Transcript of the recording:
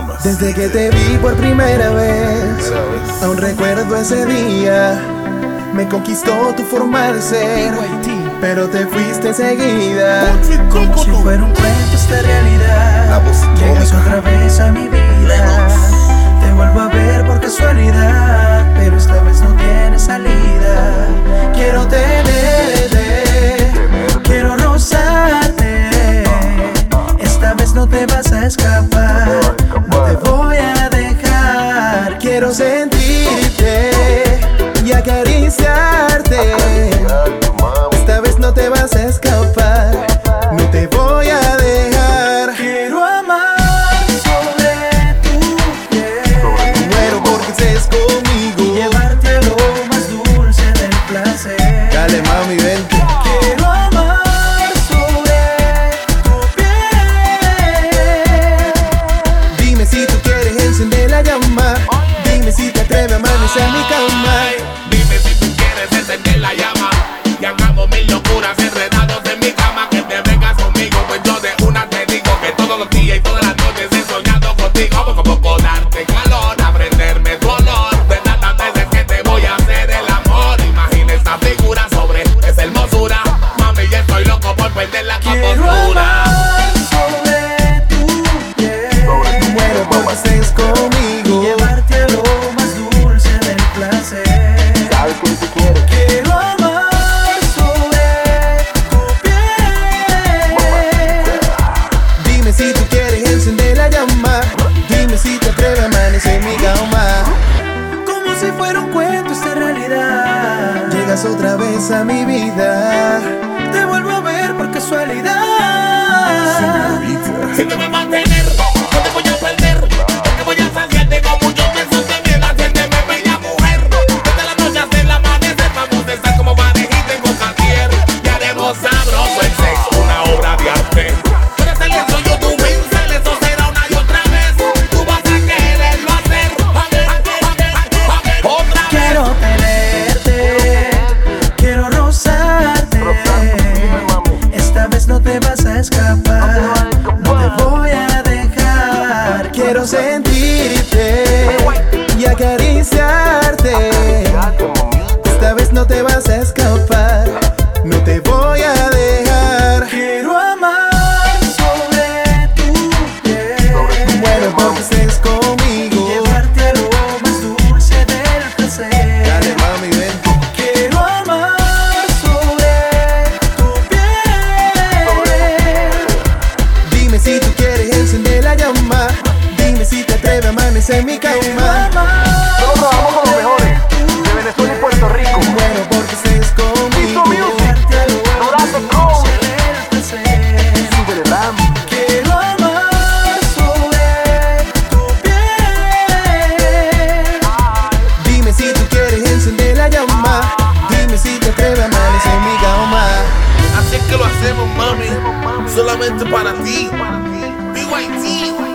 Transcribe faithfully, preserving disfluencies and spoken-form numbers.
Bahamas. Desde que te vi por primera vez, Primera vez. aún recuerdo ese día. Me conquistó tu forma de ser, pero te fuiste enseguida. Como si fuera un cuento esta realidad. La voz Llegas icónica. otra vez a mi vida. Te vuelvo a ver por casualidad, pero esta vez no tiene salida. Quiero tenerte, quiero rozarte. Esta vez no te vas a escapar, no te voy a dejar. Quiero sentirte y acariciarte. Esta vez no te vas a escapar, no te voy a dejar. Quiero amar sobre tu piel, Muero porque estés conmigo. llevarte a lo más dulce del placer. Dale mami, vente. Quiero amar sobre tu piel. Dime si tú quieres encender la llama. Dime si te atreves a amanecer en mi cama. Dime si tú quieres encender la llama y hagamos mil locuras enredados en mi cama. Que te vengas conmigo, pues yo de una te digo que todos los días y todas las noches he soñado contigo. Poco a poco darte calor, aprenderme tu olor. De tantas veces que te voy a hacer el amor. Imagina esta figura sobre esa hermosura. Mami, ya estoy loco por perder la Quiero compostura. amar sobre tu piel, Muero porque estés conmigo. llevarte a lo más dulce del placer. Sabes que te quiero. Quiero amar sobre tu piel. Dime si tú quieres encender la llama. Dime si te atreves a amanecer en mi cama. Como si fuera un cuento esta realidad. Llegas otra vez a mi vida. Te vuelvo a ver por casualidad. Si te vas a mantener, no te voy a perder. Porque voy a saciarte con muchos besos de miel. Haciéndome bella mujer. Desde la noche hasta el amanecer vamos a estar como parejita en cualquier. Y haremos sabroso el sexo, una obra de arte. Pero ese lienzo yo tu pincel, eso será una y otra vez. Tú vas a quererlo hacer. Otra vez. Quiero tenerte, quiero rozarte. Esta vez no te vas a escapar, no te voy a dejar. Quiero sentirte y acariciarte. Esta vez no te vas a escapar, no te voy a dejar. Quiero amar sobre tu piel, Muero porque estés conmigo. llevarte a lo más dulce del placer. Dale mami, vente. Quiero amar sobre tu piel. Dime si tú quieres encender la llama. Dime si te atreves a amanecer en mi Quiero cama. amar trabajamos con los mejores de Venezuela y Puerto Rico. Muero porque estés conmigo. llevarte a lo más dulce del placer. Súbele, Ram. Quiero amar sobre tu piel. Dime si tú quieres encender la llama. Dime si te atreves a amanecer en mi cama. Así es que lo hacemos, mami, solamente para ti. B Y T.